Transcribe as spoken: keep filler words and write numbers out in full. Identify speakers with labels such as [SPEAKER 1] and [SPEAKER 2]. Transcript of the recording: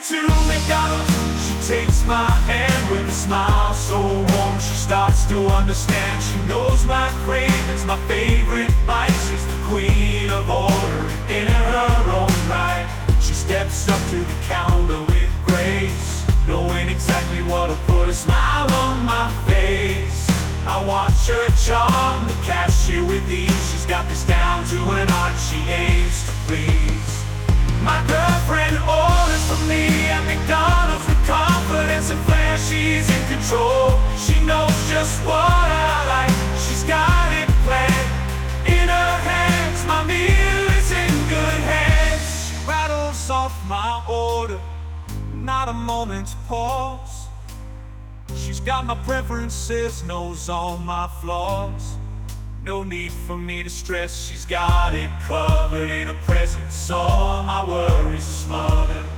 [SPEAKER 1] to McDonald's. She takes my hand with a smile so warm. She starts to understand. She knows my cravings, my favorite bites. She's the queen of order in her own right. She steps up to the counter with grace, knowing exactly what to put a smile on my face. I watch her charm the cashier with ease. She's got this down to an art, she aims to please. My girlfriend orders for me at McDonald's with confidence and flair. She's in control. She knows just what I like. She's got it planned in her hands. My meal is in good hands. She rattles off my order, not a moment to pause. She's got my preferences, knows all my flaws. No need for me to stress, she's got it covered in her presence. All my worries are smothered